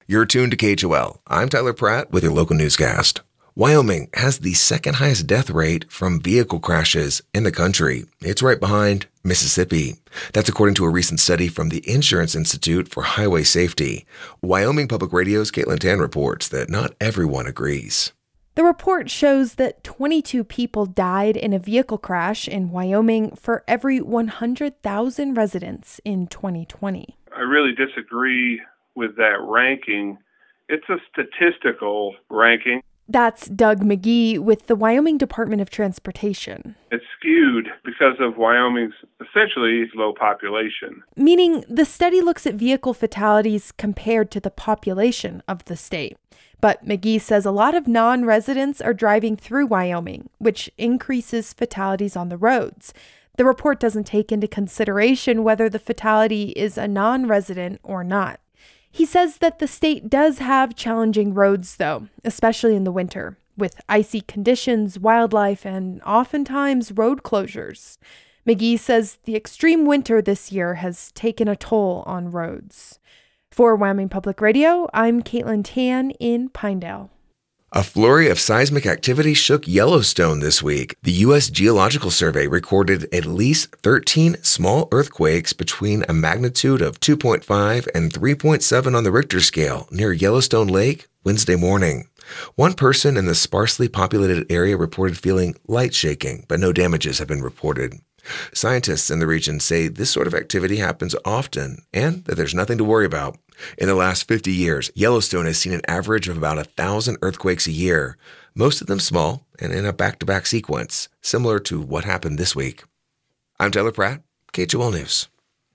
You're tuned to KHOL. I'm Tyler Pratt with your local newscast. Wyoming has the second highest death rate from vehicle crashes in the country. It's right behind Mississippi. That's according to a recent study from the Insurance Institute for Highway Safety. Wyoming Public Radio's Caitlin Tan reports that not everyone agrees. The report shows that 22 people died in a vehicle crash in Wyoming for every 100,000 residents in 2020. I really disagree with that ranking. It's a statistical ranking. That's Doug McGee with the Wyoming Department of Transportation. It's skewed because of Wyoming's essentially low population. Meaning the study looks at vehicle fatalities compared to the population of the state. But McGee says a lot of non-residents are driving through Wyoming, which increases fatalities on the roads. The report doesn't take into consideration whether the fatality is a non-resident or not. He says that the state does have challenging roads, though, especially in the winter, with icy conditions, wildlife, and oftentimes road closures. McGee says the extreme winter this year has taken a toll on roads. For Wyoming Public Radio, I'm Caitlin Tan in Pinedale. A flurry of seismic activity shook Yellowstone this week. The U.S. Geological Survey recorded at least 13 small earthquakes between a magnitude of 2.5 and 3.7 on the Richter scale near Yellowstone Lake Wednesday morning. One person in the sparsely populated area reported feeling light shaking, but no damages have been reported. Scientists in the region say this sort of activity happens often and that there's nothing to worry about. In the last 50 years, Yellowstone has seen an average of about 1,000 earthquakes a year, most of them small and in a back-to-back sequence, similar to what happened this week. I'm Tyler Pratt, KHOL News.